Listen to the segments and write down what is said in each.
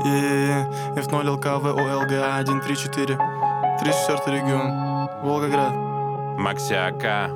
F0 ЛКВ ОЛГ 134 34 регион, Волгоград. Максиака,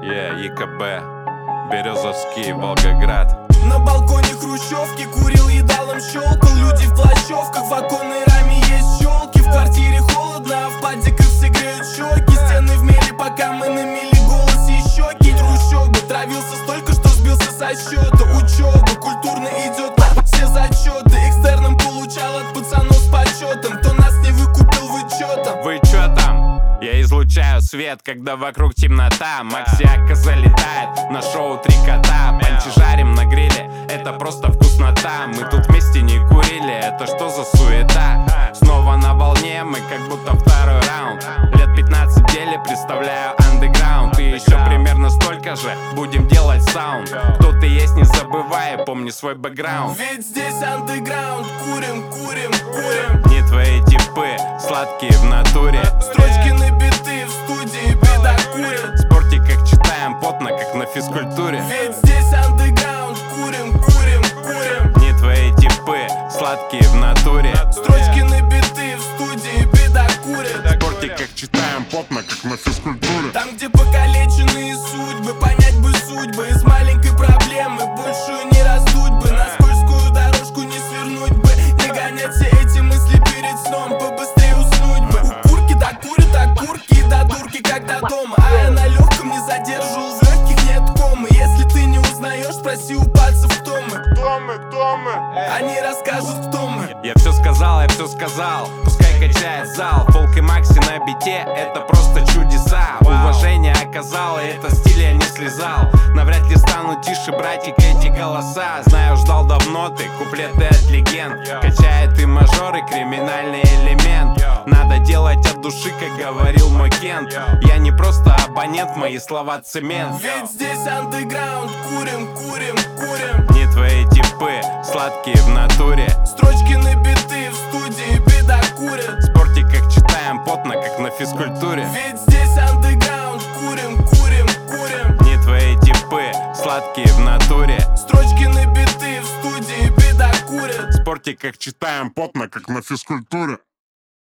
ЕКБ, Березовский, Волгоград. На балконе хрущевки курил, едалом щелкал. Люди в плащевках, в оконной раме есть щелки. В квартире холодно, а в падиках все греют щеки. Стены в мели, пока мы на мели, голос и щеки. Трущобы, травился столько, что сбился со счета. Учеба, культурно идет все зачеты. Экстерном получал от пацанов с почетом. Кто нас не выкупил вычетом. Вы чё там? Я излучаю свет, когда вокруг темнота. Максиака залетает на шоу «Три кота». Панчи жарим на гриле, это просто вкуснота. Мы тут вместе не курили, это что за суета? Снова на волне, мы как будто второй раунд. Лет 15 в деле, представляю андеграунд. И еще примерно столько же будем делать саунд. Кто ты есть, не забывай, помни свой бэкграунд. Ведь здесь андеграунд, курим, курим, курим. Не твои типы, сладкие в натуре. Строчки на биты, в студии беда курят. В спорте как читаем, потно как на физкультуре. Ведь здесь андеграунд, курим, курим, курим. Не твои типы, сладкие в натуре. Строчки на биты, в студии беда курят. В спорте как читаем, потно как на физкультуре. Там, где покалеченные судьбы, понять бы судьбы. Из маленькой проблемы большую не раздуть бы. На скользкую дорожку не свернуть бы. Не гонять все эти мысли перед сном, побыстрее уснуть бы. У курки докурят окурки и до дурки, когда дома. А я на легком не задерживал, в легких нет комы. Если ты не узнаешь, спроси у пальцев, кто мы. Кто мы? Они расскажут, кто мы. Я все сказал, пускай качает зал. Фолк и Макси на бите, это просто чудеса. Уважение оказал, и это стиль я не слезал. Навряд ли стану тише, братик, эти голоса. Знаю, ждал давно ты, куплеты от легенд. Качает и мажор, и криминальный элемент. Надо делать от души, как говорил мой Кент. Я не просто абонент, мои слова цемент. Ведь здесь андеграунд, курим, курим, курим. Не твои типы, сладкие в натуре. Строчки на биты, в студии беда курят. В спорте как читаем, потно как на физкультуре. Ведь здесь андеграунд, курим, курим, курим. Не твои типы, сладкие в натуре. Строчки на биты, в студии беда курят. В спорте как читаем, потно как на физкультуре.